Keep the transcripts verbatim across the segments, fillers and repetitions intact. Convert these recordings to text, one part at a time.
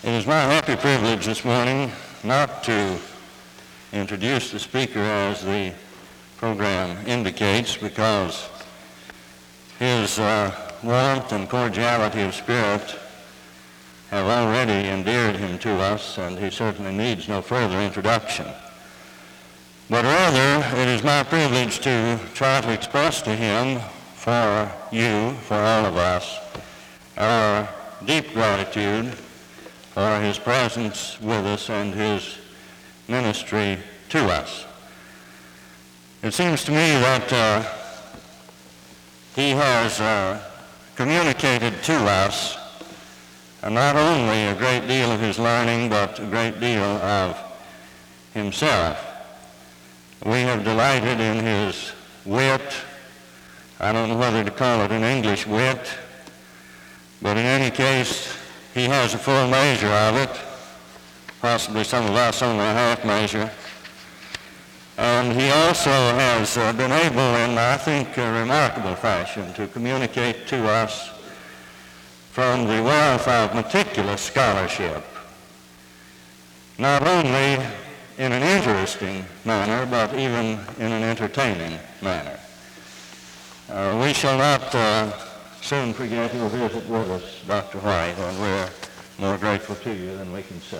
It is my happy privilege this morning not to introduce the speaker as the program indicates, because his uh, warmth and cordiality of spirit have already endeared him to us, and he certainly needs no further introduction. But rather, it is my privilege to try to express to him, for you, for all of us, our deep gratitude for his presence with us and his ministry to us. It seems to me that uh, he has uh, communicated to us uh, not only a great deal of his learning, but a great deal of himself. We have delighted in his wit. I don't know whether to call it an English wit, but in any case, he has a full measure of it, possibly some of us only a half measure. And he also has uh, been able, in I think a remarkable fashion, to communicate to us from the wealth of meticulous scholarship, not only in an interesting manner, but even in an entertaining manner. Uh, we shall not uh, soon forget your visit with us, Doctor White, and we're more grateful to you than we can say.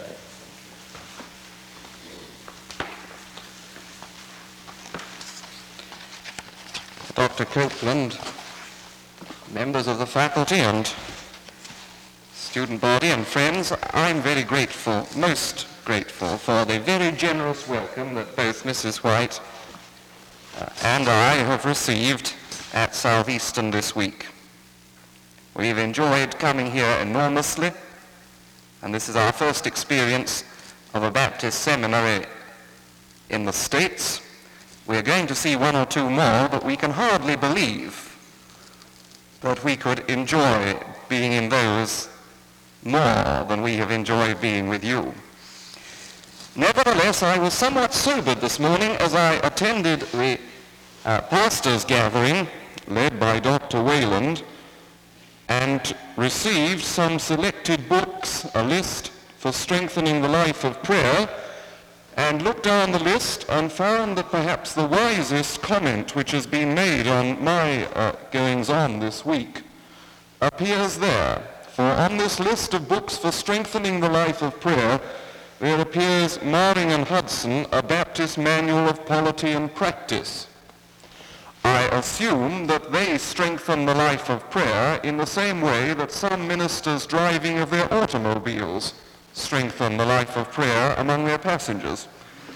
Doctor Copeland, members of the faculty and student body and friends, I'm very grateful, most grateful for the very generous welcome that both Missus White uh, and I have received at Southeastern this week. We've enjoyed coming here enormously, and this is our first experience of a Baptist seminary in the States. We're going to see one or two more, but we can hardly believe that we could enjoy being in those more than we have enjoyed being with you. Nevertheless, I was somewhat sobered this morning as I attended the uh, pastors' gathering led by Doctor Wayland, and received some selected books, a list for strengthening the life of prayer, and looked down the list and found that perhaps the wisest comment which has been made on my uh, goings-on this week appears there. For on this list of books for strengthening the life of prayer, there appears Maring and Hudson, A Baptist Manual of Polity and Practice. I assume that they strengthen the life of prayer in the same way that some ministers driving of their automobiles strengthen the life of prayer among their passengers.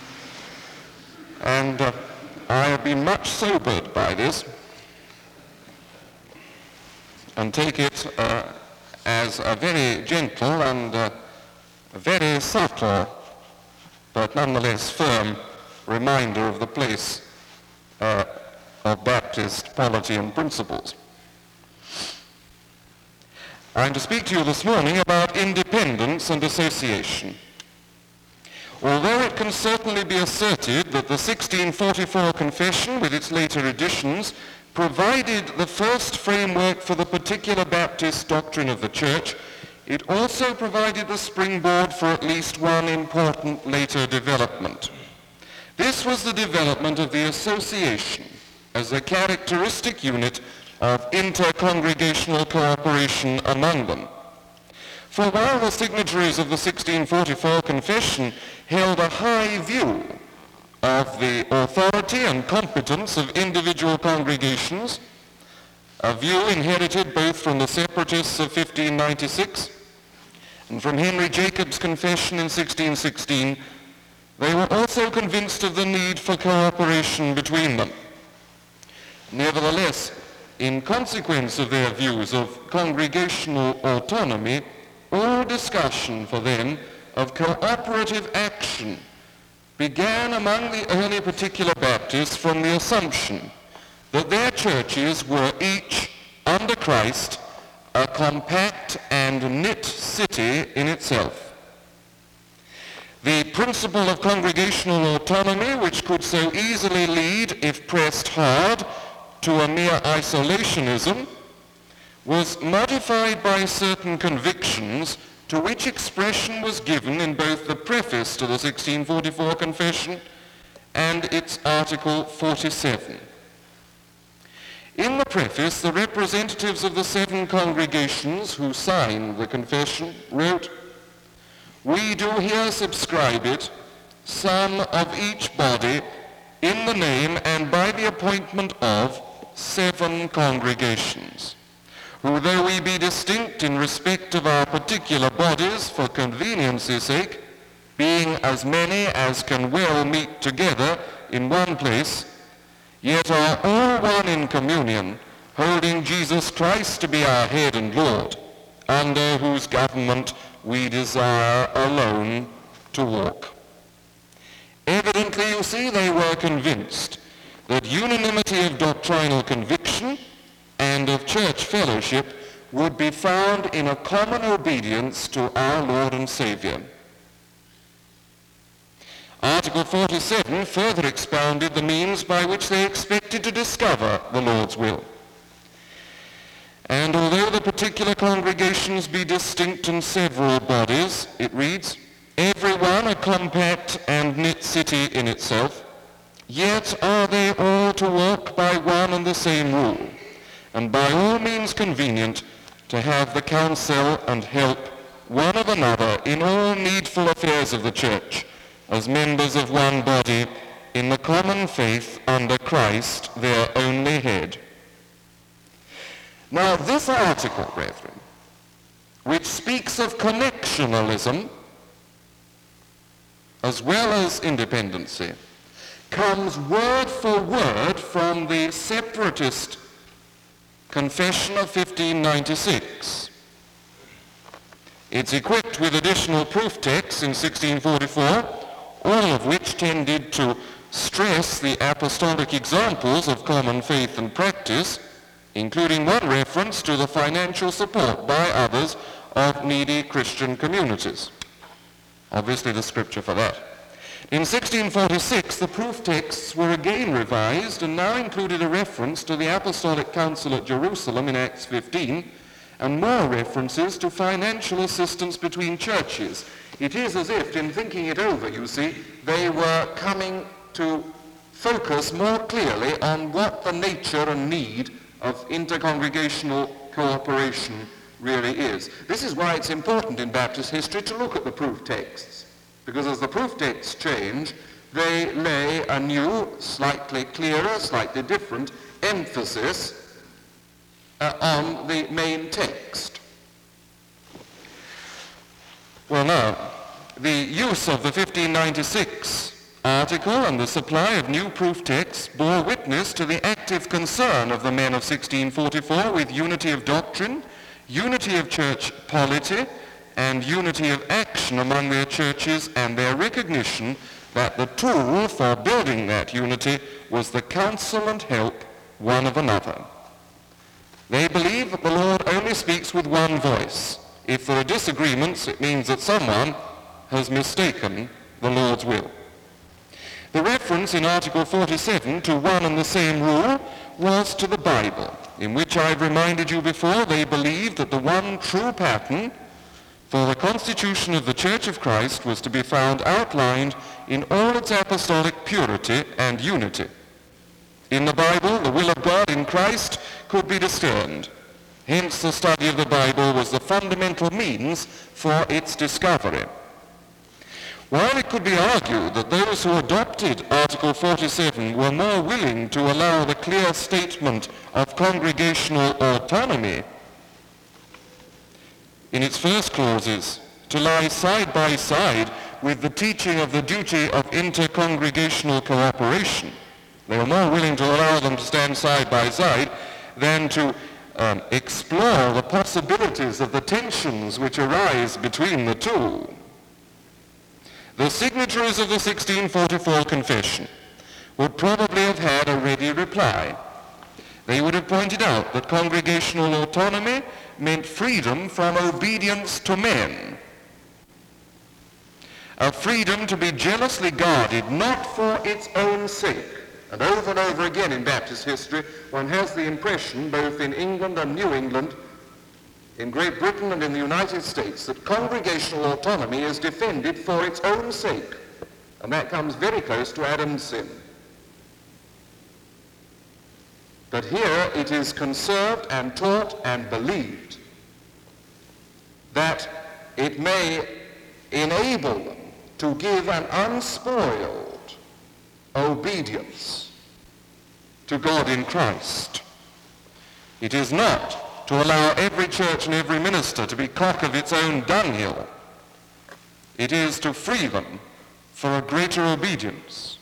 And uh, I have been much sobered by this and take it uh, as a very gentle and uh, very subtle, but nonetheless firm reminder of the place uh, of Baptist polity and principles. I'm to speak to you this morning about independence and association. Although it can certainly be asserted that the sixteen forty-four Confession, with its later additions, provided the first framework for the particular Baptist doctrine of the Church, it also provided the springboard for at least one important later development. This was the development of the association as a characteristic unit of inter-congregational cooperation among them. For while the signatories of the sixteen forty-four Confession held a high view of the authority and competence of individual congregations, a view inherited both from the separatists of fifteen ninety-six and from Henry Jacob's Confession in sixteen sixteen, they were also convinced of the need for cooperation between them. Nevertheless, in consequence of their views of congregational autonomy, all discussion for them of cooperative action began among the early particular Baptists from the assumption that their churches were each, under Christ, a compact and knit city in itself. The principle of congregational autonomy, which could so easily lead, if pressed hard, to a mere isolationism, was modified by certain convictions to which expression was given in both the preface to the sixteen forty-four Confession and its Article forty-seven. In the preface, the representatives of the seven congregations who signed the Confession wrote, "We do here subscribe it, some of each body, in the name and by the appointment of seven congregations, who though we be distinct in respect of our particular bodies for convenience's sake, being as many as can well meet together in one place, yet are all one in communion, holding Jesus Christ to be our head and Lord, under whose government we desire alone to walk." Evidently, you see, they were convinced that unanimity of doctrinal conviction and of church fellowship would be found in a common obedience to our Lord and Savior. Article forty-seven further expounded the means by which they expected to discover the Lord's will. And although the particular congregations be distinct in several bodies, it reads, "Every one a compact and knit city in itself, yet are they all to walk by one and the same rule, and by all means convenient to have the counsel and help one of another in all needful affairs of the church, as members of one body, in the common faith under Christ, their only head." Now this article, brethren, which speaks of connectionalism as well as independency, comes word for word from the separatist Confession of fifteen ninety-six. It's equipped with additional proof texts in sixteen forty-four, all of which tended to stress the apostolic examples of common faith and practice, including one reference to the financial support by others of needy Christian communities. Obviously the scripture for that. In sixteen forty-six, the proof texts were again revised and now included a reference to the Apostolic Council at Jerusalem in Acts fifteen, and more references to financial assistance between churches. It is as if, in thinking it over, you see, they were coming to focus more clearly on what the nature and need of intercongregational cooperation really is. This is why it's important in Baptist history to look at the proof texts, because as the proof texts change, they lay a new, slightly clearer, slightly different emphasis uh, on the main text. Well now, the use of the fifteen ninety-six article and the supply of new proof texts bore witness to the active concern of the men of sixteen forty-four with unity of doctrine, unity of church polity, and unity of action among their churches, and their recognition that the tool for building that unity was the counsel and help one of another. They believe that the Lord only speaks with one voice. If there are disagreements, it means that someone has mistaken the Lord's will. The reference in Article forty-seven to one and the same rule was to the Bible, in which I've reminded you before they believed that the one true pattern for the constitution of the Church of Christ was to be found outlined in all its apostolic purity and unity. In the Bible, the will of God in Christ could be discerned. Hence, the study of the Bible was the fundamental means for its discovery. While it could be argued that those who adopted Article forty-seven were more willing to allow the clear statement of congregational autonomy in its first clauses to lie side by side with the teaching of the duty of intercongregational cooperation, they were more willing to allow them to stand side by side than to um, explore the possibilities of the tensions which arise between the two. The signatories of the sixteen forty-four Confession would probably have had a ready reply. They would have pointed out that congregational autonomy meant freedom from obedience to men, a freedom to be jealously guarded not for its own sake. And over and over again in Baptist history, one has the impression, both in England and New England, in Great Britain and in the United States that congregational autonomy is defended for its own sake, and that comes very close to Adam's sin. But here it is conserved and taught and believed that it may enable them to give an unspoiled obedience to God in Christ. It is not to allow every church and every minister to be cock of its own dunghill. It is to free them for a greater obedience.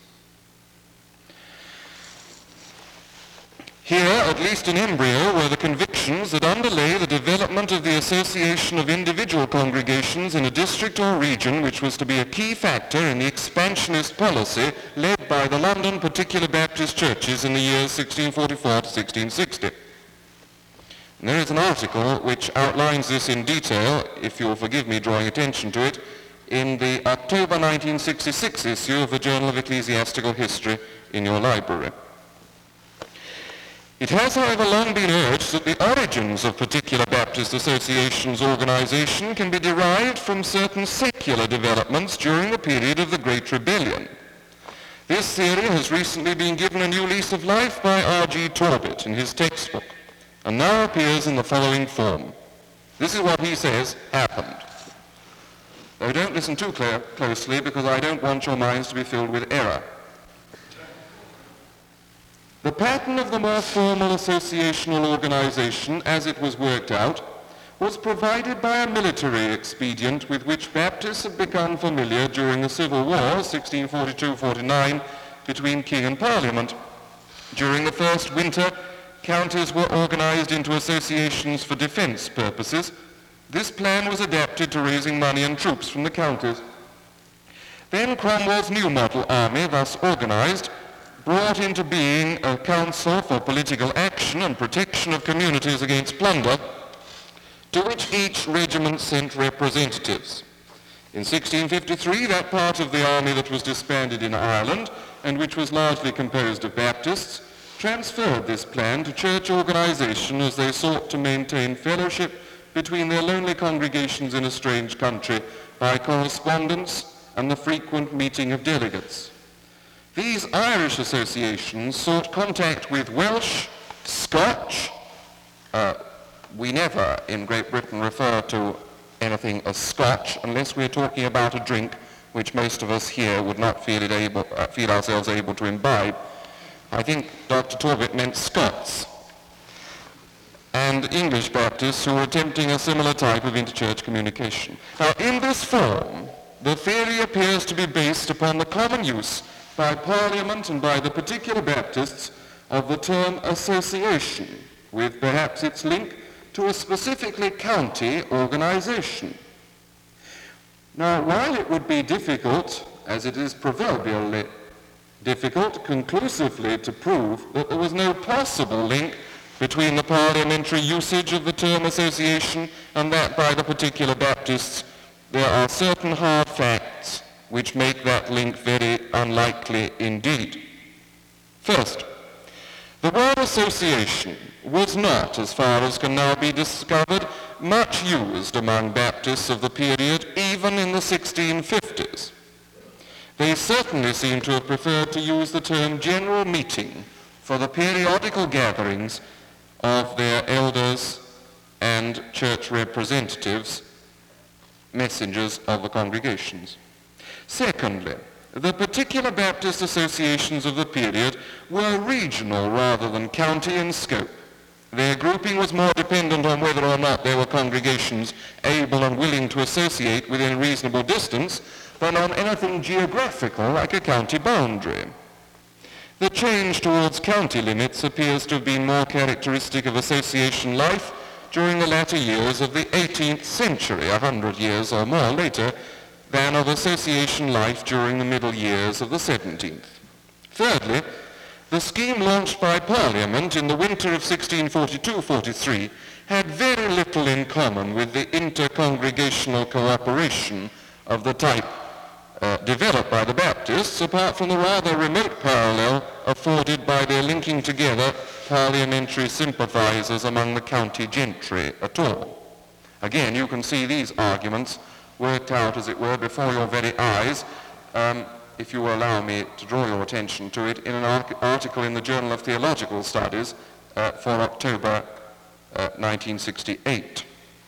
Here, at least in embryo, were the convictions that underlay the development of the association of individual congregations in a district or region which was to be a key factor in the expansionist policy led by the London Particular Baptist churches in the years sixteen forty-four to sixteen sixty. And there is an article which outlines this in detail, if you'll forgive me drawing attention to it, in the October nineteen sixty-six issue of the Journal of Ecclesiastical History in your library. It has, however, long been urged that the origins of Particular Baptist Associations organization can be derived from certain secular developments during the period of the Great Rebellion. This theory has recently been given a new lease of life by R G Torbit in his textbook, and now appears in the following form. This is what he says happened. Though don't listen too clear, closely, because I don't want your minds to be filled with error. The pattern of the more formal associational organization, as it was worked out, was provided by a military expedient with which Baptists had become familiar during the Civil War, sixteen forty-two forty-nine, between King and Parliament. During the first winter, counties were organized into associations for defense purposes. This plan was adapted to raising money and troops from the counties. Then Cromwell's new model army, thus organized, brought into being a council for political action and protection of communities against plunder, to which each regiment sent representatives. In sixteen fifty-three, that part of the army that was disbanded in Ireland, and which was largely composed of Baptists, transferred this plan to church organization as they sought to maintain fellowship between their lonely congregations in a strange country by correspondence and the frequent meeting of delegates. These Irish associations sought contact with Welsh, Scotch. Uh, we never in Great Britain refer to anything as Scotch unless we're talking about a drink which most of us here would not feel, it able, uh, feel ourselves able to imbibe. I think Doctor Torbit meant Scots. And English Baptists who were attempting a similar type of interchurch communication. Now, in this form, the theory appears to be based upon the common use by Parliament and by the Particular Baptists of the term association, with perhaps its link to a specifically county organization. Now, while it would be difficult, as it is proverbially difficult, conclusively to prove that there was no possible link between the parliamentary usage of the term association and that by the Particular Baptists, there are certain hard facts which make that link very unlikely indeed. First, the word association was not, as far as can now be discovered, much used among Baptists of the period, even in the sixteen fifties. They certainly seem to have preferred to use the term general meeting for the periodical gatherings of their elders and church representatives, messengers of the congregations. Secondly, the Particular Baptist associations of the period were regional rather than county in scope. Their grouping was more dependent on whether or not there were congregations able and willing to associate within reasonable distance than on anything geographical like a county boundary. The change towards county limits appears to have been more characteristic of association life during the latter years of the eighteenth century, a hundred years or more later, than of association life during the middle years of the seventeenth. Thirdly, the scheme launched by Parliament in the winter of sixteen forty-two forty-three had very little in common with the inter-congregational cooperation of the type uh, developed by the Baptists, apart from the rather remote parallel afforded by their linking together parliamentary sympathizers among the county gentry at all. Again, you can see these arguments worked out, as it were, before your very eyes, um, if you will allow me to draw your attention to it, in an ar- article in the Journal of Theological Studies uh, for October uh, nineteen sixty-eight.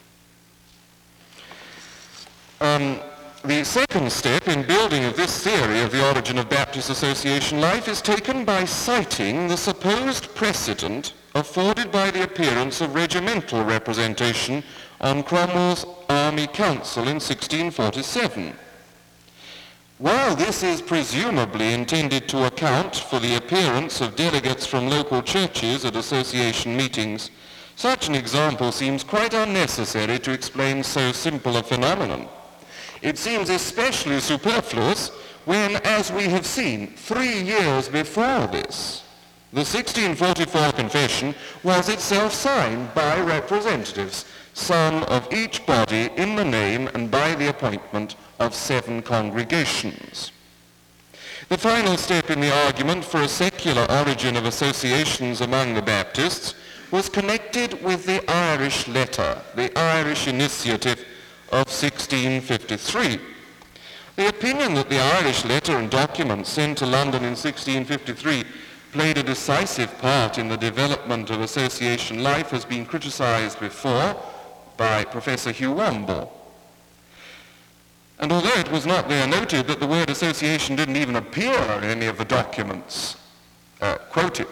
Um, the second step in building of this theory of the origin of Baptist association life is taken by citing the supposed precedent afforded by the appearance of regimental representation on Cromwell's Army Council in sixteen forty-seven. While this is presumably intended to account for the appearance of delegates from local churches at association meetings, such an example seems quite unnecessary to explain so simple a phenomenon. It seems especially superfluous when, as we have seen, three years before this, the sixteen forty-four Confession was itself signed by representatives, some of each body in the name and by the appointment of seven congregations. The final step in the argument for a secular origin of associations among the Baptists was connected with the Irish letter, the Irish initiative of sixteen fifty-three. The opinion that the Irish letter and documents sent to London in sixteen fifty-three played a decisive part in the development of association life has been criticized before by Professor Hugh Womble. And although it was not there noted that the word association didn't even appear in any of the documents uh, quoted,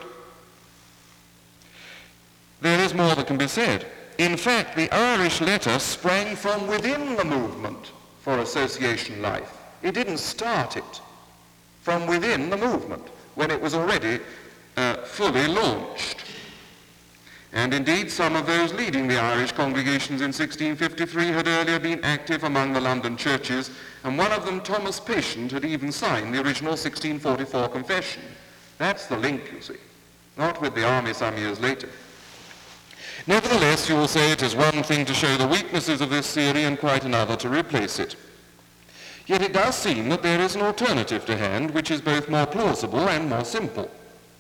there is more that can be said. In fact, the Irish letter sprang from within the movement for association life. It didn't start it from within the movement when it was already uh, fully launched. And indeed, some of those leading the Irish congregations in sixteen fifty-three had earlier been active among the London churches, and one of them, Thomas Patient, had even signed the original sixteen forty-four Confession. That's the link, you see, not with the army some years later. Nevertheless, you will say it is one thing to show the weaknesses of this theory and quite another to replace it. Yet it does seem that there is an alternative to hand which is both more plausible and more simple.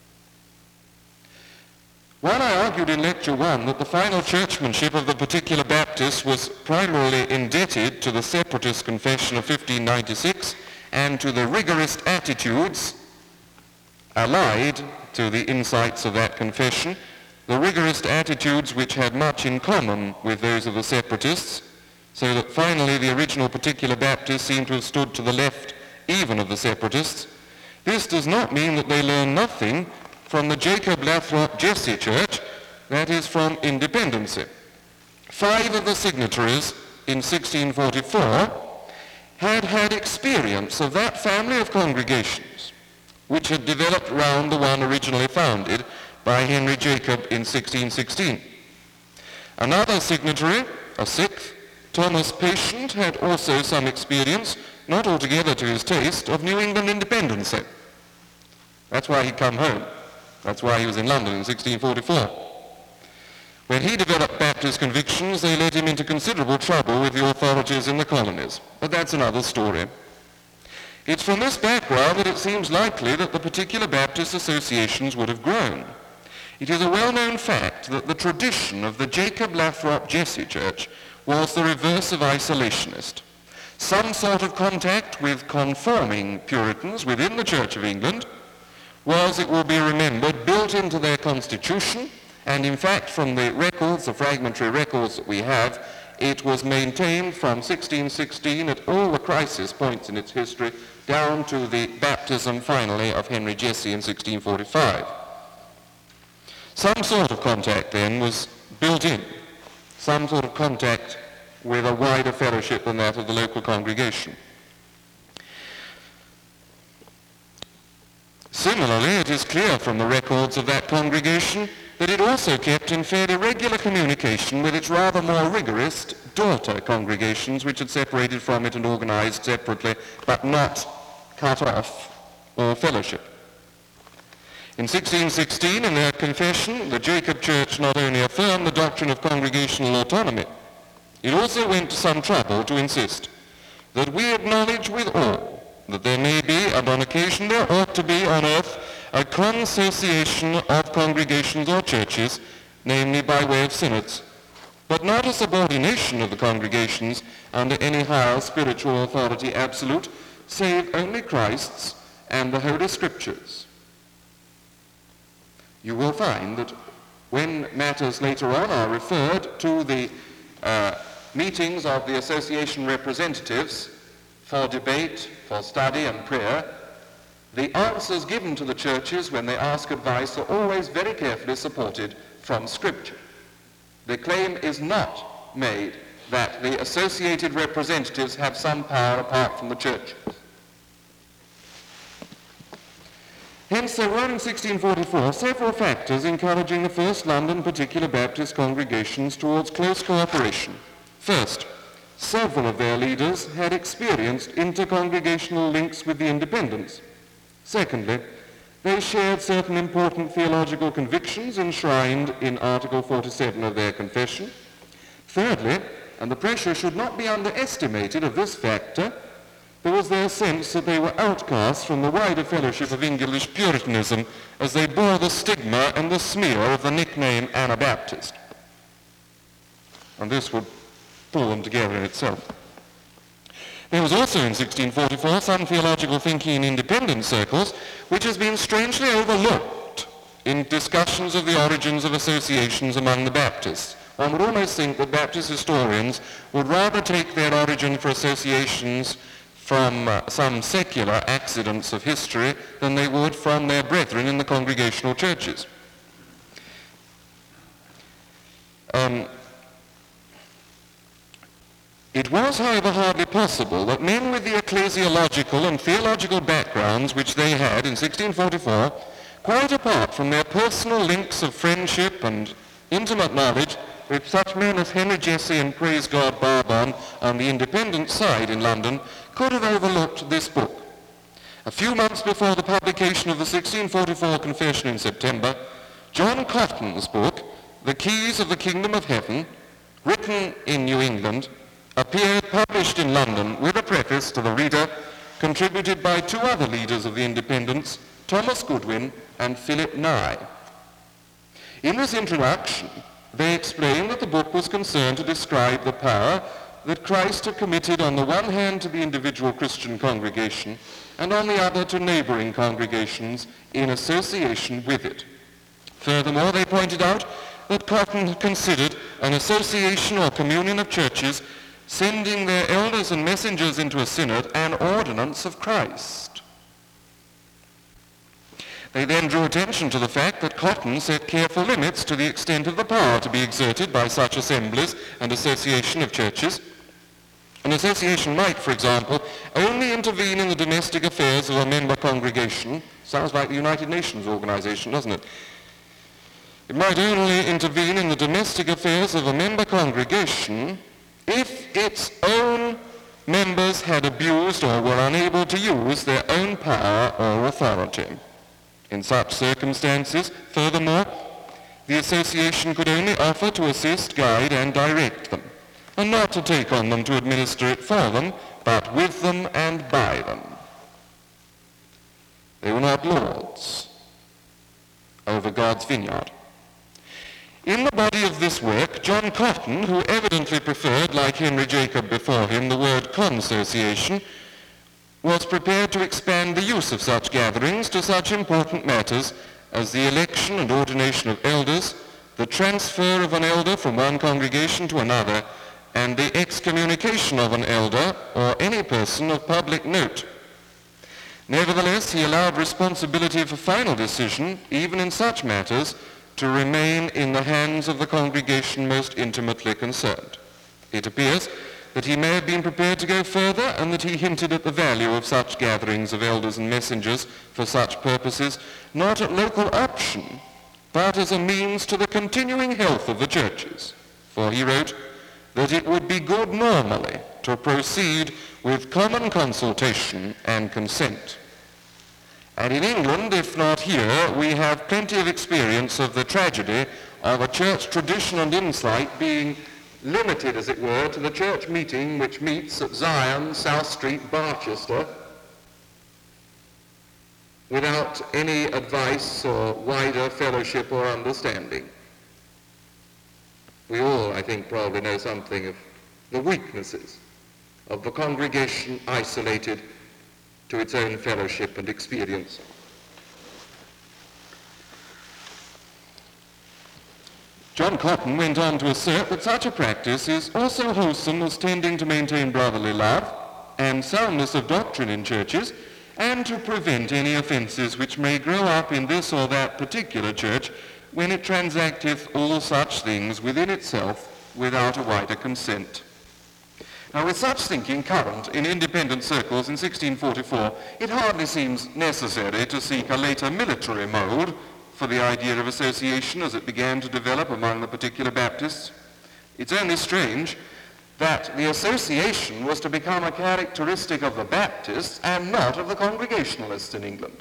While I argued in Lecture one that the final churchmanship of the particular Baptists was primarily indebted to the Separatist Confession of fifteen ninety-six and to the rigorist attitudes allied to the insights of that confession, the rigorist attitudes which had much in common with those of the Separatists, so that finally the original particular Baptists seem to have stood to the left even of the Separatists, this does not mean that they learn nothing from the Jacob Lathrop Jesse Church, that is from Independency. Five of the signatories in sixteen forty-four had had experience of that family of congregations which had developed round the one originally founded by Henry Jacob in sixteen sixteen. Another signatory, a sixth, Thomas Patient, had also some experience, not altogether to his taste, of New England independency. That's why he'd come home. That's why he was in London in sixteen forty-four. When he developed Baptist convictions, they led him into considerable trouble with the authorities in the colonies. But that's another story. It's from this background that it seems likely that the particular Baptist associations would have grown. It is a well-known fact that the tradition of the Jacob Lathrop Jesse Church was the reverse of isolationist. Some sort of contact with conforming Puritans within the Church of England was, it will be remembered, built into their constitution, and in fact from the records, the fragmentary records that we have, it was maintained from sixteen sixteen at all the crisis points in its history down to the baptism finally of Henry Jesse in sixteen forty-five. Some sort of contact then was built in, some sort of contact with a wider fellowship than that of the local congregation. Similarly, it is clear from the records of that congregation that it also kept in fairly regular communication with its rather more rigorist daughter congregations which had separated from it and organized separately, but not cut off all fellowship. In sixteen sixteen, in their confession, the Jacob Church not only affirmed the doctrine of congregational autonomy, it also went to some trouble to insist that we acknowledge with all that there may be, and on occasion there ought to be on earth, a consociation of congregations or churches, namely by way of synods. but not a subordination of the congregations under any higher spiritual authority absolute, save only Christ's and the Holy Scriptures. You will find that when matters later on are referred to the uh, meetings of the association representatives for debate, for study and prayer, the answers given to the churches when they ask advice are always very carefully supported from Scripture. The claim is not made that the associated representatives have some power apart from the churches. Hence, there were in sixteen forty-four several factors encouraging the First London Particular Baptist congregations towards close cooperation. First, several of their leaders had experienced intercongregational links with the independents. Secondly, they shared certain important theological convictions enshrined in Article forty-seven of their confession. Thirdly, and the pressure should not be underestimated of this factor, there was their sense that they were outcasts from the wider fellowship of English Puritanism as they bore the stigma and the smear of the nickname Anabaptist. And this would pull them together in itself. There was also in sixteen forty-four some theological thinking in independent circles which has been strangely overlooked in discussions of the origins of associations among the Baptists. One would almost think that Baptist historians would rather take their origin for associations from uh, some secular accidents of history than they would from their brethren in the congregational churches. Um, It was, however, hardly possible that men with the ecclesiological and theological backgrounds which they had in sixteen forty-four, quite apart from their personal links of friendship and intimate knowledge with such men as Henry Jesse and Praise God Barbon on the independent side in London, could have overlooked this book. A few months before the publication of the sixteen forty-four Confession in September, John Cotton's book, The Keys of the Kingdom of Heaven, written in New England, appeared published in London with a preface to the reader contributed by two other leaders of the independents, Thomas Goodwin and Philip Nye. In this introduction, they explained that the book was concerned to describe the power that Christ had committed on the one hand to the individual Christian congregation and on the other to neighboring congregations in association with it. Furthermore, they pointed out that Cotton considered an association or communion of churches sending their elders and messengers into a synod an ordinance of Christ. They then drew attention to the fact that Cotton set careful limits to the extent of the power to be exerted by such assemblies and association of churches. An association might, for example, only intervene in the domestic affairs of a member congregation. Sounds like the United Nations organization, doesn't it? It might only intervene in the domestic affairs of a member congregation if its own members had abused or were unable to use their own power or authority. In such circumstances, furthermore, the association could only offer to assist, guide, and direct them, and not to take on them to administer it for them, but with them and by them. They were not lords over God's vineyard. In the body of this work, John Cotton, who evidently preferred, like Henry Jacob before him, the word consociation, was prepared to expand the use of such gatherings to such important matters as the election and ordination of elders, the transfer of an elder from one congregation to another, and the excommunication of an elder or any person of public note. Nevertheless, he allowed responsibility for final decision, even in such matters, to remain in the hands of the congregation most intimately concerned. It appears that he may have been prepared to go further and that he hinted at the value of such gatherings of elders and messengers for such purposes, not at local option, but as a means to the continuing health of the churches. For he wrote that it would be good normally to proceed with common consultation and consent. And in England, if not here, we have plenty of experience of the tragedy of a church tradition and insight being limited, as it were, to the church meeting which meets at Zion, South Street, Barchester, without any advice or wider fellowship or understanding. we all, I think, probably know something of the weaknesses of the congregation isolated to its own fellowship and experience. John Cotton went on to assert that such a practice is also wholesome as tending to maintain brotherly love and soundness of doctrine in churches, and to prevent any offences which may grow up in this or that particular church when it transacteth all such things within itself without a wider consent. Now, with such thinking current in independent circles in sixteen forty-four, it hardly seems necessary to seek a later military mode for the idea of association as it began to develop among the particular Baptists. It's only strange that the association was to become a characteristic of the Baptists and not of the Congregationalists in England.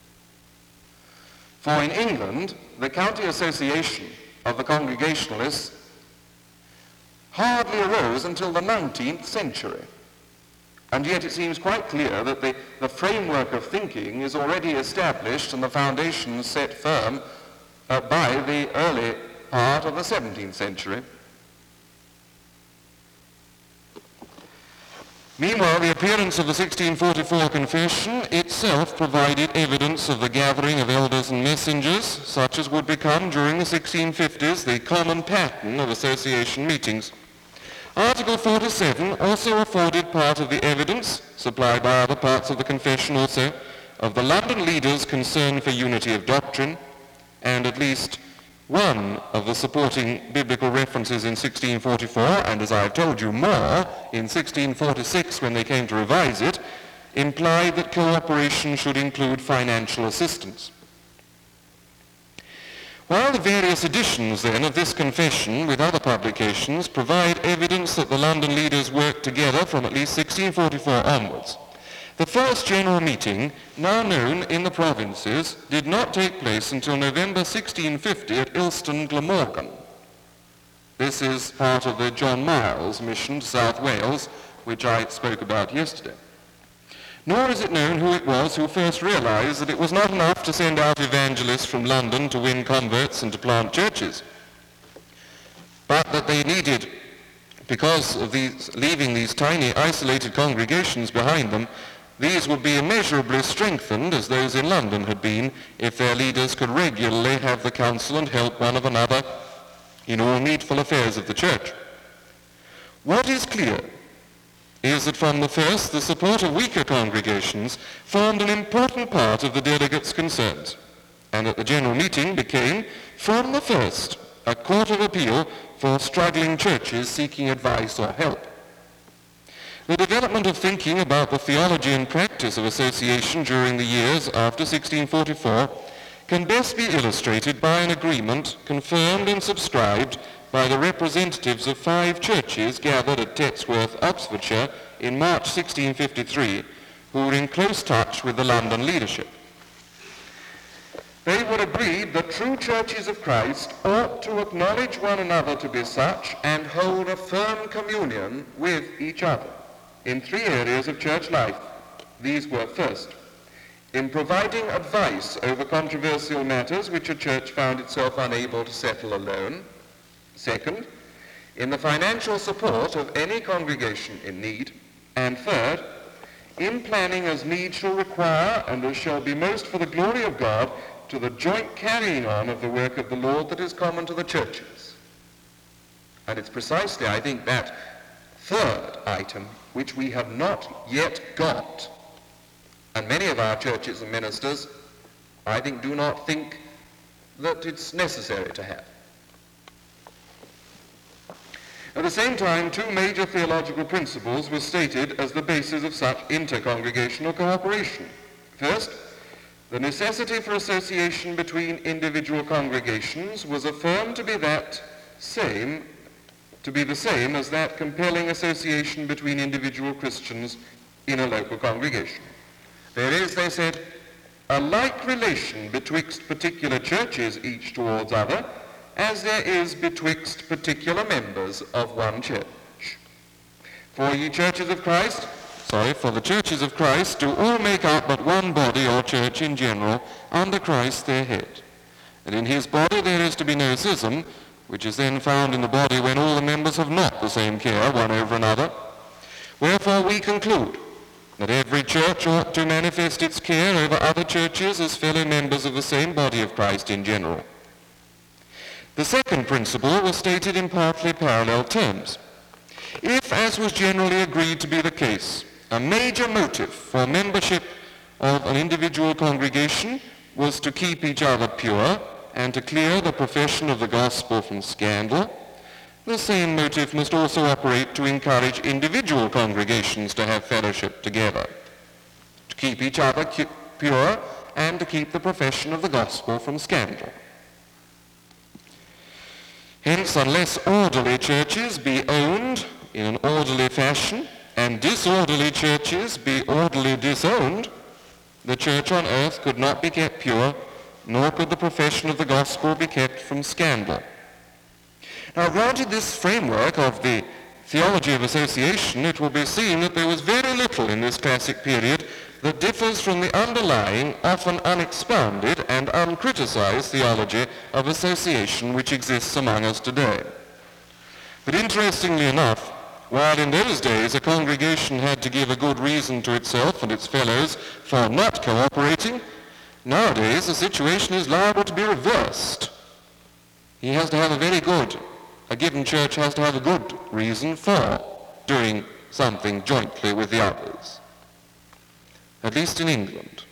For in England, the county association of the Congregationalists hardly arose until the nineteenth century. And yet it seems quite clear that the, the framework of thinking is already established and the foundations set firm uh, by the early part of the seventeenth century. Meanwhile, the appearance of the sixteen forty-four Confession itself provided evidence of the gathering of elders and messengers, such as would become during the sixteen fifties the common pattern of association meetings. Article forty-seven also afforded part of the evidence, supplied by other parts of the Confession also, of the London leaders' concern for unity of doctrine, and at least one of the supporting biblical references in sixteen forty-four, and as I have told you more, in sixteen forty-six when they came to revise it, implied that cooperation should include financial assistance. While the various editions then of this confession with other publications provide evidence that the London leaders worked together from at least sixteen forty-four onwards, the first general meeting, now known in the provinces, did not take place until November sixteen fifty at Ilston, Glamorgan. This is part of the John Miles mission to South Wales, which I spoke about yesterday. Nor is it known who it was who first realized that it was not enough to send out evangelists from London to win converts and to plant churches, but that they needed, because of these, leaving these tiny isolated congregations behind them, these would be immeasurably strengthened as those in London had been if their leaders could regularly have the counsel and help one of another in all needful affairs of the church. What is clear is that from the first the support of weaker congregations formed an important part of the delegates' concerns, and at the general meeting became, from the first, a court of appeal for struggling churches seeking advice or help. The development of thinking about the theology and practice of association during the years after sixteen forty-four can best be illustrated by an agreement confirmed and subscribed by the representatives of five churches gathered at Tetsworth, Oxfordshire, in March sixteen fifty-three, who were in close touch with the London leadership. They were agreed that true churches of Christ ought to acknowledge one another to be such and hold a firm communion with each other in three areas of church life. These were, first, in providing advice over controversial matters which a church found itself unable to settle alone. Second, in the financial support of any congregation in need. And third, in planning as need shall require and as shall be most for the glory of God to the joint carrying on of the work of the Lord that is common to the churches. And it's precisely, I think, that third item which we have not yet got. And many of our churches and ministers, I think, do not think that it's necessary to have. At the same time, two major theological principles were stated as the basis of such intercongregational cooperation. First, the necessity for association between individual congregations was affirmed to be that same, to be the same as that compelling association between individual Christians in a local congregation. There is, they said, a like relation betwixt particular churches each towards other, as there is betwixt particular members of one church. For ye churches of Christ, sorry, for the churches of Christ do all make up but one body or church in general, under Christ their head. And in his body there is to be no schism, which is then found in the body when all the members have not the same care one over another. Wherefore we conclude that every church ought to manifest its care over other churches as fellow members of the same body of Christ in general. The second principle was stated in partly parallel terms. If, as was generally agreed to be the case, a major motive for membership of an individual congregation was to keep each other pure and to clear the profession of the gospel from scandal, the same motive must also operate to encourage individual congregations to have fellowship together, to keep each other cu- pure and to keep the profession of the gospel from scandal. Hence, unless orderly churches be owned in an orderly fashion and disorderly churches be orderly disowned, the church on earth could not be kept pure, nor could the profession of the gospel be kept from scandal. Now, granted this framework of the theology of association, it will be seen that there was very little in this classic period that differs from the underlying, often unexpounded and uncriticized theology of association which exists among us today. But interestingly enough, while in those days a congregation had to give a good reason to itself and its fellows for not cooperating, nowadays the situation is liable to be reversed. He has to have a very good, a given church has to have a good reason for doing something jointly with the others, at least in England.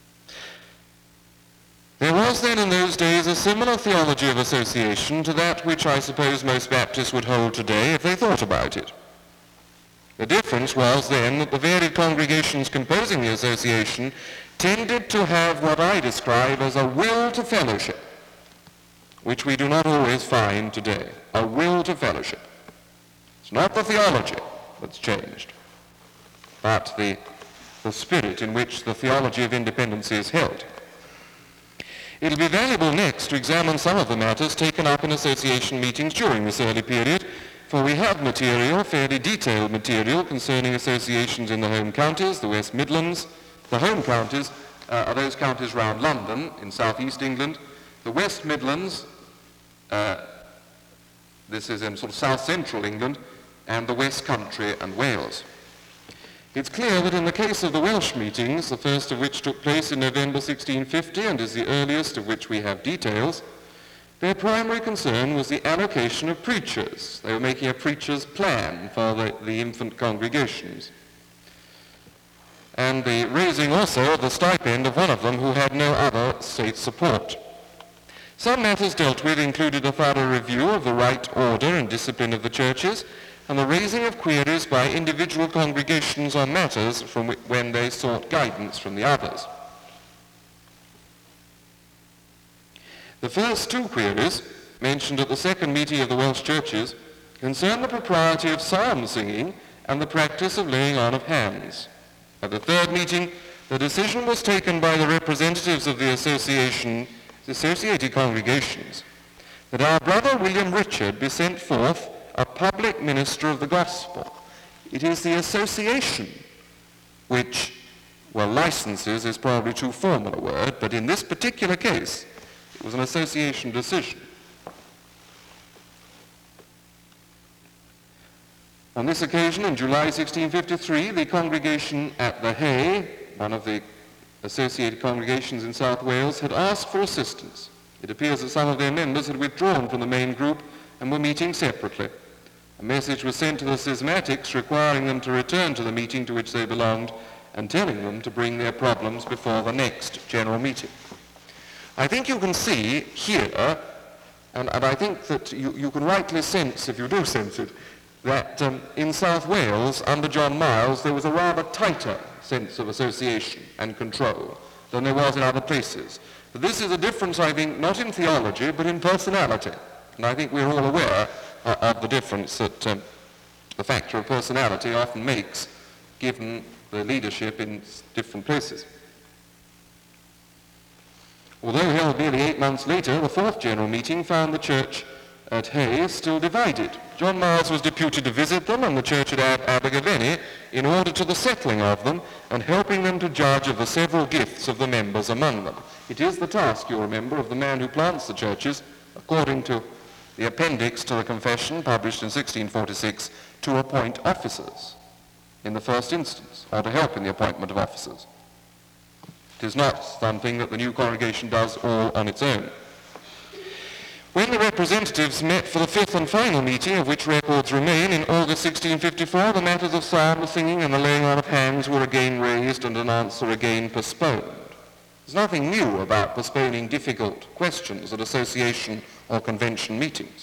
There was then in those days a similar theology of association to that which I suppose most Baptists would hold today if they thought about it. The difference was then that the varied congregations composing the association tended to have what I describe as a will to fellowship, which we do not always find today, a will to fellowship. It's not the theology that's changed, but the, the spirit in which the theology of independence is held. It will be valuable next to examine some of the matters taken up in association meetings during this early period, for we have material, fairly detailed material, concerning associations in the home counties, the West Midlands. The home counties uh, are those counties round London in southeast England. The West Midlands, uh, this is in sort of south-central England, and the West Country and Wales. It's clear that in the case of the Welsh meetings, the first of which took place in November sixteen fifty and is the earliest of which we have details, their primary concern was the allocation of preachers. They were making a preacher's plan for the, the infant congregations, and the raising also of the stipend of one of them who had no other state support. Some matters dealt with included a thorough review of the right order and discipline of the churches, and the raising of queries by individual congregations on matters from which, when they sought guidance from the others. The first two queries, mentioned at the second meeting of the Welsh churches, concern the propriety of psalm singing and the practice of laying on of hands. At the third meeting, the decision was taken by the representatives of the association, the associated congregations, that our brother William Richard be sent forth a public minister of the gospel. It is the association which, well, licenses is probably too formal a word, but in this particular case, it was an association decision. On this occasion, in July sixteen fifty-three, the congregation at The Hay, one of the associated congregations in South Wales, had asked for assistance. It appears that some of their members had withdrawn from the main group and were meeting separately. A message was sent to the schismatics requiring them to return to the meeting to which they belonged and telling them to bring their problems before the next general meeting. I think you can see here, and, and I think that you, you can rightly sense, if you do sense it, that um, in South Wales, under John Miles, there was a rather tighter sense of association and control than there was in other places. But this is a difference, I think, not in theology, but in personality. And I think we're all aware uh, of the difference that um, the factor of personality often makes, given the leadership in different places. Although held nearly eight months later, the fourth general meeting found the church at Hay still divided. John Miles was deputed to visit them and the church at Ab- Abergavenny in order to the settling of them and helping them to judge of the several gifts of the members among them. It is the task, you'll remember, of the man who plants the churches, according to the appendix to the confession published in sixteen forty-six to appoint officers in the first instance, or to help in the appointment of officers. It is not something that the new congregation does all on its own. When the representatives met for the fifth and final meeting, of which records remain, in August sixteen fifty-four, the matters of psalm singing and the laying on of hands were again raised and an answer again postponed. There's nothing new about postponing difficult questions at association or convention meetings.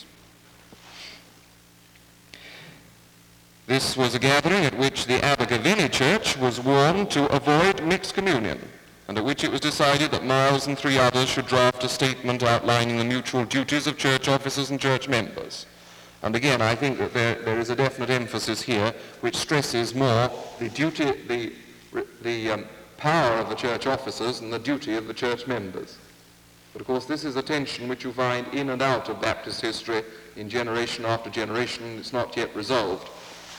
This was a gathering at which the Abergavenny Church was warned to avoid mixed communion, and at which it was decided that Miles and three others should draft a statement outlining the mutual duties of church officers and church members. And again, I think that there, there is a definite emphasis here which stresses more the duty, the, the um, power of the church officers and the duty of the church members. But of course, this is a tension which you find in and out of Baptist history in generation after generation, and it's not yet resolved.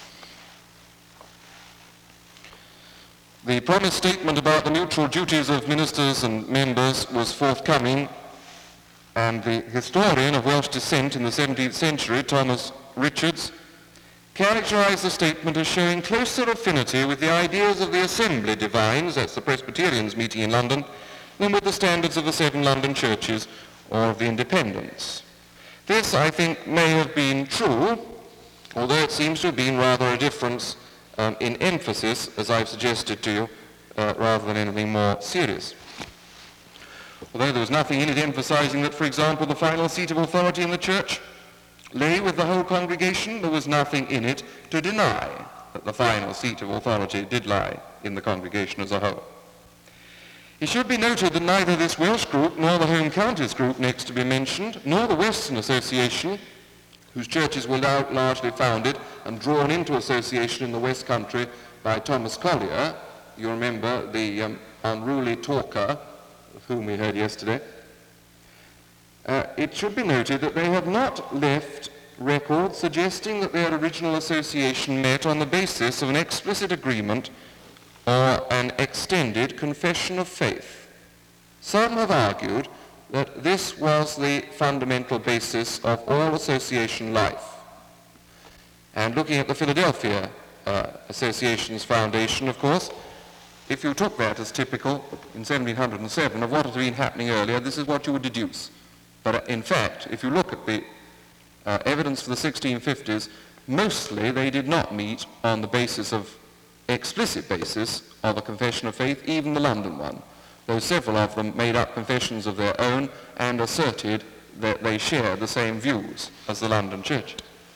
The promised statement about the mutual duties of ministers and members was forthcoming, and the historian of Welsh descent in the seventeenth century, Thomas Richards, characterized the statement as showing closer affinity with the ideas of the Assembly Divines, that's the Presbyterians meeting in London, than with the standards of the seven London churches or of the Independents. This, I think, may have been true, although it seems to have been rather a difference Um, in emphasis, as I've suggested to you, uh, rather than anything more serious. Although there was nothing in it emphasizing that, for example, the final seat of authority in the church lay with the whole congregation, there was nothing in it to deny that the final seat of authority did lie in the congregation as a whole. It should be noted that neither this Welsh group nor the Home Counties group next to be mentioned, nor the Western Association, whose churches were now largely founded and drawn into association in the West Country by Thomas Collier. You remember the um, unruly talker, of whom we heard yesterday. Uh, it should be noted that they have not left records suggesting that their original association met on the basis of an explicit agreement or an extended confession of faith. Some have argued that this was the fundamental basis of all association life. And looking at the Philadelphia uh, Association's foundation, of course, if you took that as typical in seventeen oh seven of what had been happening earlier, this is what you would deduce. But uh, in fact, if you look at the uh, evidence for the sixteen fifties, mostly they did not meet on the basis of, explicit basis of a confession of faith, even the London one, though several of them made up confessions of their own and asserted that they shared the same views as the London Church.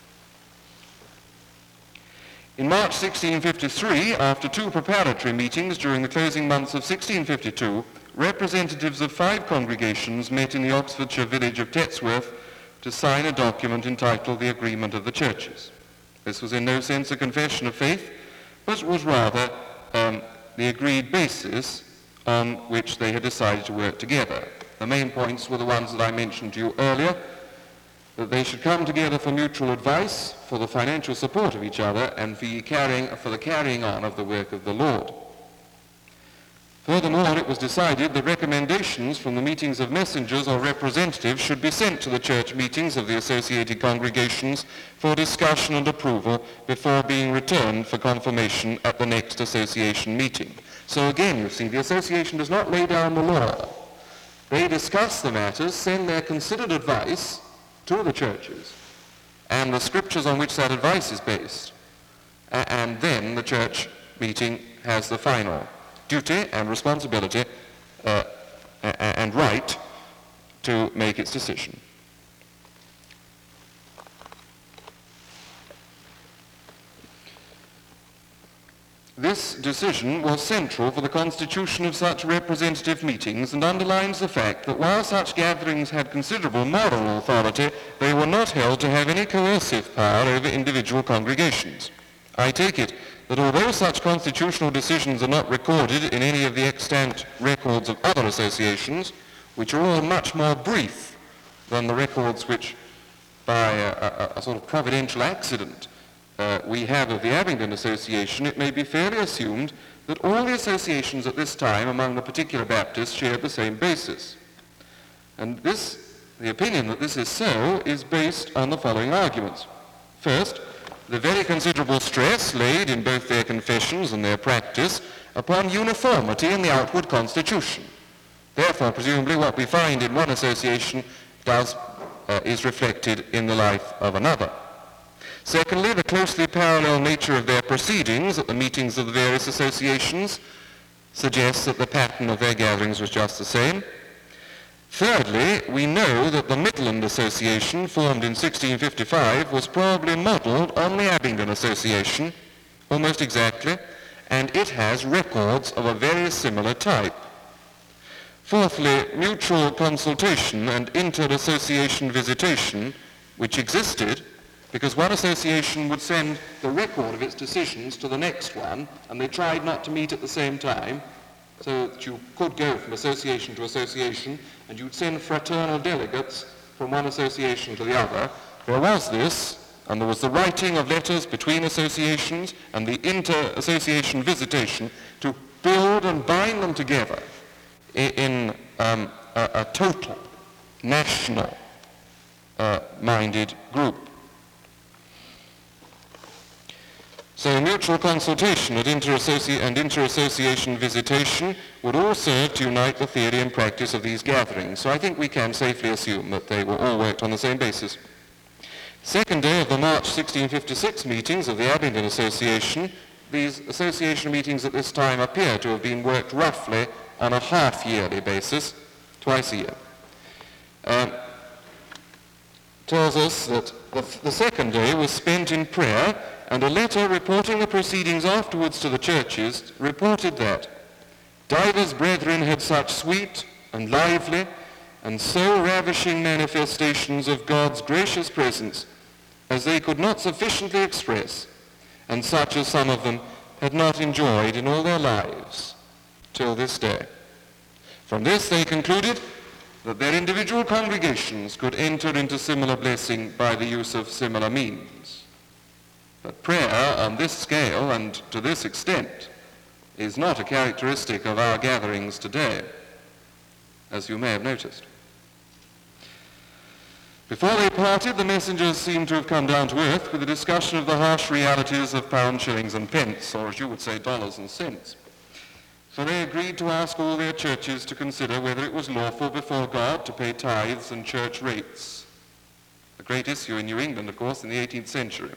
In March sixteen fifty-three, after two preparatory meetings during the closing months of sixteen fifty-two, representatives of five congregations met in the Oxfordshire village of Tetsworth to sign a document entitled The Agreement of the Churches. This was in no sense a confession of faith, but was rather um, the agreed basis on which they had decided to work together. The main points were the ones that I mentioned to you earlier, that they should come together for mutual advice, for the financial support of each other, and for, carrying, for the carrying on of the work of the Lord. Furthermore, it was decided that recommendations from the meetings of messengers or representatives should be sent to the church meetings of the associated congregations for discussion and approval before being returned for confirmation at the next association meeting. So again, you see, the association does not lay down the law. They discuss the matters, send their considered advice to the churches, and the scriptures on which that advice is based. And then the church meeting has the final duty and responsibility uh, and right to make its decision. This decision was central for the constitution of such representative meetings and underlines the fact that while such gatherings had considerable moral authority, they were not held to have any coercive power over individual congregations. I take it that although such constitutional decisions are not recorded in any of the extant records of other associations, which are all much more brief than the records which, by a, a, a sort of providential accident, Uh, we have of the Abingdon Association, it may be fairly assumed that all the associations at this time among the particular Baptists shared the same basis. And this The opinion that this is so is based on the following arguments. First, the very considerable stress laid in both their confessions and their practice upon uniformity in the outward constitution. Therefore, presumably, what we find in one association does, uh, is reflected in the life of another. Secondly, the closely parallel nature of their proceedings at the meetings of the various associations suggests that the pattern of their gatherings was just the same. Thirdly, we know that the Midland Association, formed in sixteen fifty-five, was probably modelled on the Abingdon Association, almost exactly, and it has records of a very similar type. Fourthly, mutual consultation and inter-association visitation, which existed, because one association would send the record of its decisions to the next one, and they tried not to meet at the same time, so that you could go from association to association, and you'd send fraternal delegates from one association to the other. There was this, and there was the writing of letters between associations and the inter-association visitation to build and bind them together in um, a, a total, national uh, minded group. So mutual consultation and inter-associ- and inter-association visitation would all serve to unite the theory and practice of these gatherings. So I think we can safely assume that they were all worked on the same basis. Second day of the March sixteen fifty-six meetings of the Abingdon Association, these association meetings at this time appear to have been worked roughly on a half-yearly basis, twice a year. Um, tells us that the, the second day was spent in prayer, and a letter reporting the proceedings afterwards to the churches reported that divers brethren had such sweet and lively and so ravishing manifestations of God's gracious presence as they could not sufficiently express, and such as some of them had not enjoyed in all their lives till this day. From this they concluded that their individual congregations could enter into similar blessing by the use of similar means. But prayer on this scale and to this extent is not a characteristic of our gatherings today, as you may have noticed. Before they parted, the messengers seemed to have come down to earth with a discussion of the harsh realities of pounds, shillings and pence, or as you would say, dollars and cents. So they agreed to ask all their churches to consider whether it was lawful before God to pay tithes and church rates. A great issue in New England, of course, in the eighteenth century.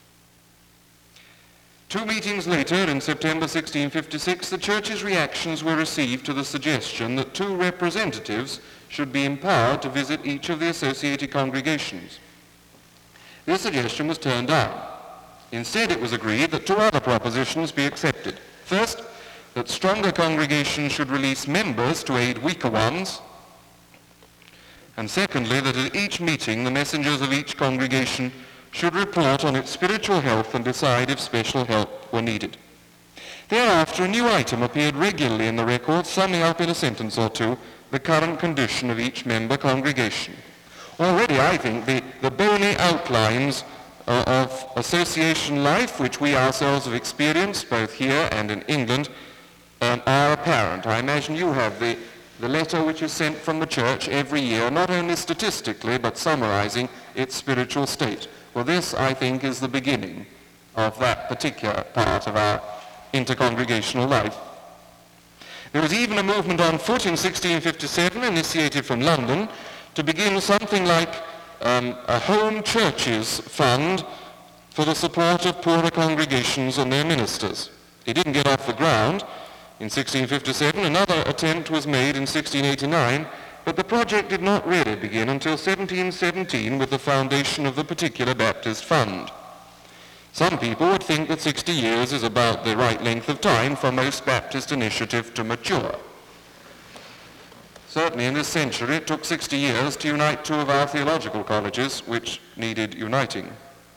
Two meetings later, in September sixteen fifty-six, the church's reactions were received to the suggestion that two representatives should be empowered to visit each of the associated congregations. This suggestion was turned down. Instead, it was agreed that two other propositions be accepted. First, that stronger congregations should release members to aid weaker ones. And secondly, that at each meeting, the messengers of each congregation should report on its spiritual health and decide if special help were needed. Thereafter, a new item appeared regularly in the records, summing up in a sentence or two the current condition of each member congregation. Already, I think, the, the bony outlines uh, of association life, which we ourselves have experienced, both here and in England, um, are apparent. I imagine you have the, the letter which is sent from the church every year, not only statistically, but summarizing its spiritual state. Well, this, I think, is the beginning of that particular part of our intercongregational life. There was even a movement on foot in sixteen fifty-seven, initiated from London, to begin something like um, a home churches fund for the support of poorer congregations and their ministers. It didn't get off the ground in sixteen fifty-seven. Another attempt was made in sixteen eighty-nine, but the project did not really begin until seventeen seventeen with the foundation of the particular Baptist Fund. Some people would think that sixty years is about the right length of time for most Baptist initiative to mature. Certainly in this century it took sixty years to unite two of our theological colleges, which needed uniting.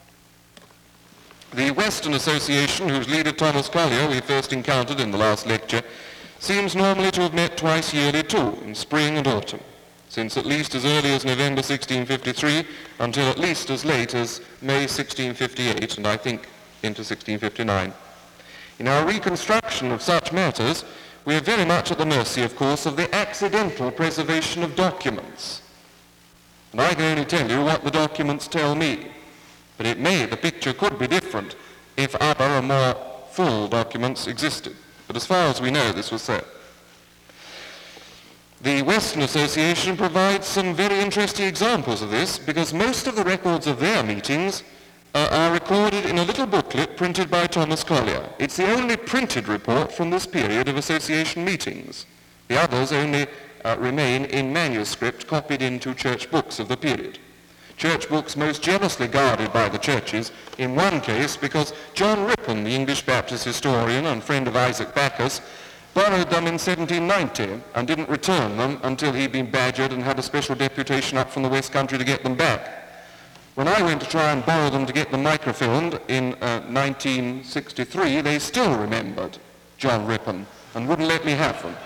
The Western Association, whose leader Thomas Collier we first encountered in the last lecture, seems normally to have met twice yearly too, in spring and autumn, since at least as early as November sixteen fifty-three until at least as late as May sixteen fifty-eight, and I think into sixteen fifty-nine. In our reconstruction of such matters, we are very much at the mercy, of course, of the accidental preservation of documents. And I can only tell you what the documents tell me. But it may, the picture could be different if other and more full documents existed. But as far as we know, this was so. The Western Association provides some very interesting examples of this, because most of the records of their meetings uh, are recorded in a little booklet printed by Thomas Collier. It's the only printed report from this period of association meetings. The others only uh, remain in manuscript copied into church books of the period. Church books most jealously guarded by the churches, in one case because John Rippon, the English Baptist historian and friend of Isaac Backus, borrowed them in seventeen ninety and didn't return them until he'd been badgered and had a special deputation up from the West Country to get them back. When I went to try and borrow them to get them microfilmed in uh, nineteen sixty-three, they still remembered John Rippon and wouldn't let me have them.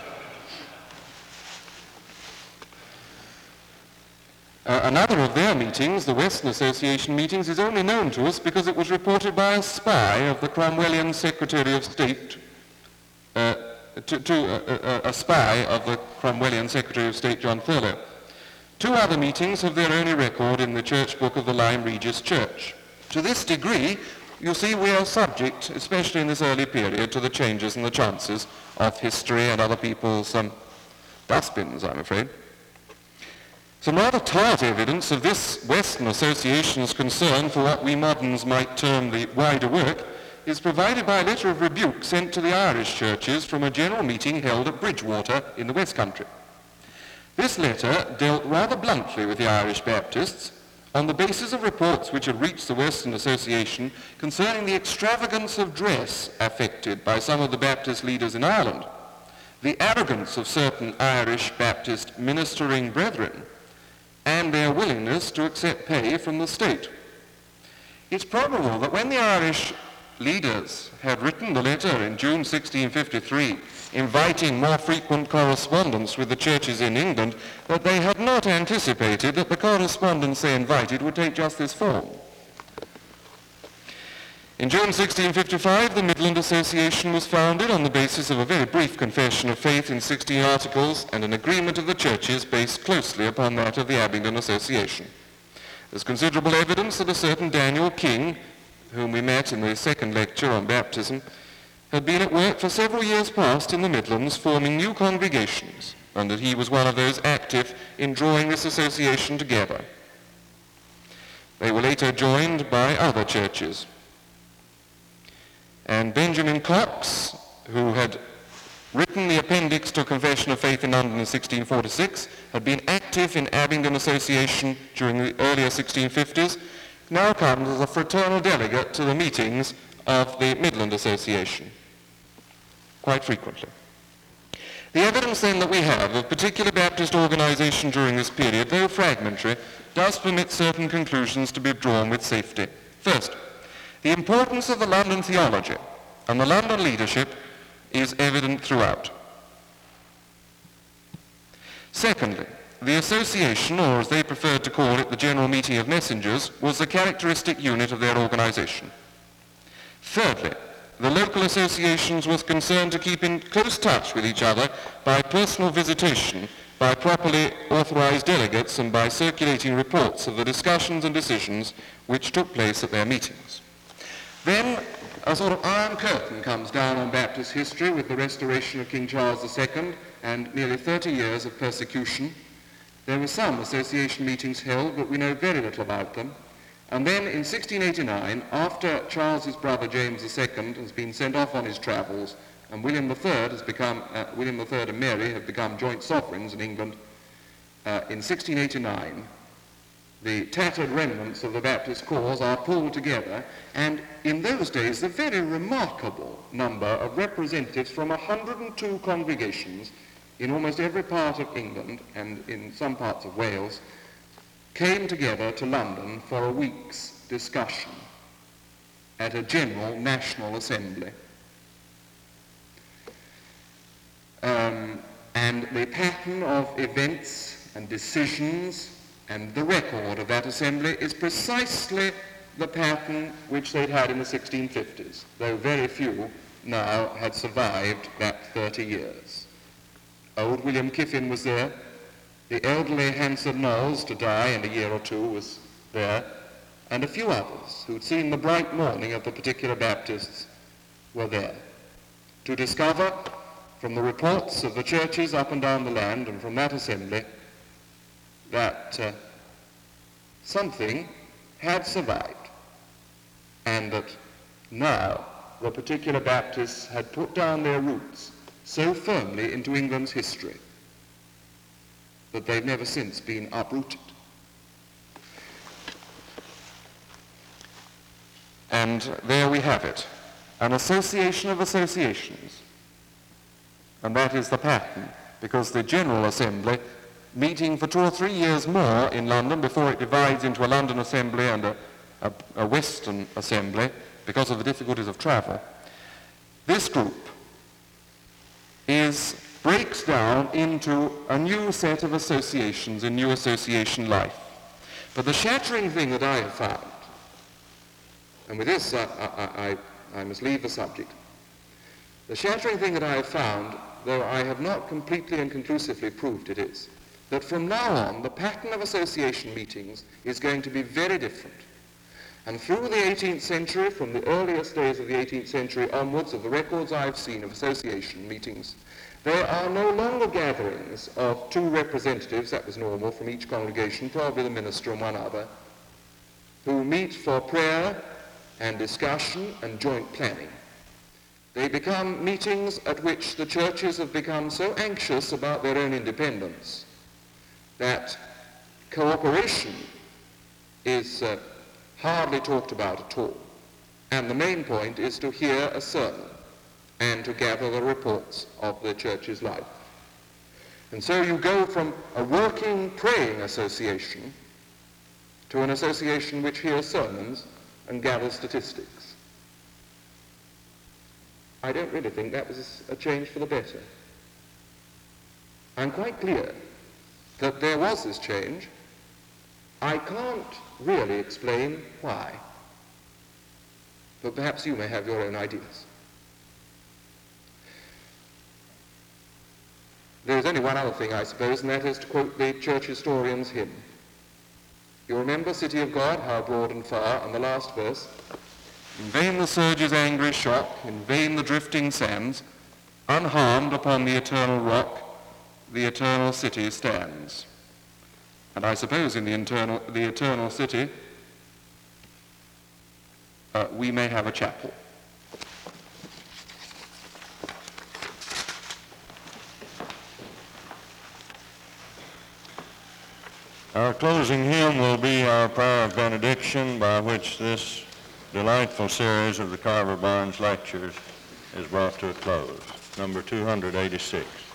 Uh, another of their meetings, the Western Association meetings, is only known to us because it was reported by a spy of the Cromwellian Secretary of State, uh, to, to uh, uh, a spy of the Cromwellian Secretary of State, John Thurlow. Two other meetings have their only record in the church book of the Lyme Regis Church. To this degree, you see, we are subject, especially in this early period, to the changes and the chances of history and other people's um, dustbins, I'm afraid. Some rather tart evidence of this Western Association's concern for what we moderns might term the wider work is provided by a letter of rebuke sent to the Irish churches from a general meeting held at Bridgewater in the West Country. This letter dealt rather bluntly with the Irish Baptists on the basis of reports which had reached the Western Association concerning the extravagance of dress affected by some of the Baptist leaders in Ireland, the arrogance of certain Irish Baptist ministering brethren, and their willingness to accept pay from the state. It's probable that when the Irish leaders had written the letter in June sixteen fifty-three inviting more frequent correspondence with the churches in England, that they had not anticipated that the correspondence they invited would take just this form. In June sixteen fifty-five, the Midland Association was founded on the basis of a very brief confession of faith in sixteen articles and an agreement of the churches based closely upon that of the Abingdon Association. There's considerable evidence that a certain Daniel King, whom we met in the second lecture on baptism, had been at work for several years past in the Midlands forming new congregations, and that he was one of those active in drawing this association together. They were later joined by other churches. And Benjamin Cox, who had written the appendix to a Confession of Faith in London in sixteen forty-six, had been active in Abingdon Association during the earlier sixteen fifties, now comes as a fraternal delegate to the meetings of the Midland Association, quite frequently. The evidence then that we have of particular Baptist organization during this period, though fragmentary, does permit certain conclusions to be drawn with safety. First, the importance of the London theology and the London leadership is evident throughout. Secondly, the association, or as they preferred to call it, the General Meeting of Messengers, was the characteristic unit of their organization. Thirdly, the local associations was concerned to keep in close touch with each other by personal visitation, by properly authorized delegates, and by circulating reports of the discussions and decisions which took place at their meetings. Then a sort of iron curtain comes down on Baptist history with the restoration of King Charles the Second and nearly thirty years of persecution. There were some association meetings held, but we know very little about them. And then in sixteen eighty-nine, after Charles's brother James the Second has been sent off on his travels, and William the Third has become, uh, William the Third and Mary have become joint sovereigns in England, uh, in sixteen eighty-nine, the tattered remnants of the Baptist cause are pulled together, and in those days, the very remarkable number of representatives from one hundred two congregations in almost every part of England and in some parts of Wales came together to London for a week's discussion at a general national assembly. Um, and the pattern of events and decisions and the record of that assembly is precisely the pattern which they'd had in the sixteen fifties, though very few now had survived that thirty years. Old William Kiffin was there, the elderly Hanson Knowles, to die in a year or two, was there, and a few others who'd seen the bright morning of the particular Baptists were there, to discover from the reports of the churches up and down the land and from that assembly that uh, something had survived, and that now the particular Baptists had put down their roots so firmly into England's history that they've never since been uprooted. And there we have it, an association of associations. And that is the pattern, because the General Assembly, meeting for two or three years more in London before it divides into a London Assembly and a, a, a Western Assembly because of the difficulties of travel, this group is, breaks down into a new set of associations, a new association life. But the shattering thing that I have found, and with this I, I, I, I must leave the subject, the shattering thing that I have found, though I have not completely and conclusively proved it is, that from now on the pattern of association meetings is going to be very different. And through the eighteenth century, from the earliest days of the eighteenth century onwards, of the records I've seen of association meetings, there are no longer gatherings of two representatives, that was normal, from each congregation, probably the minister and one other, who meet for prayer and discussion and joint planning. They become meetings at which the churches have become so anxious about their own independence that cooperation is uh, hardly talked about at all. And the main point is to hear a sermon and to gather the reports of the church's life. And so you go from a working, praying association to an association which hears sermons and gathers statistics. I don't really think that was a change for the better. I'm quite clear that there was this change. I can't really explain why, but perhaps you may have your own ideas. There's only one other thing, I suppose, and that is to quote the church historian's hymn. You remember, City of God, how broad and far, and the last verse, in vain the surge's angry shock, in vain the drifting sands, unharmed upon the eternal rock, the eternal city stands. And I suppose in the, internal, the eternal city, uh, we may have a chapel. Our closing hymn will be our prayer of benediction, by which this delightful series of the Carver Barnes lectures is brought to a close. Number two hundred eighty-six.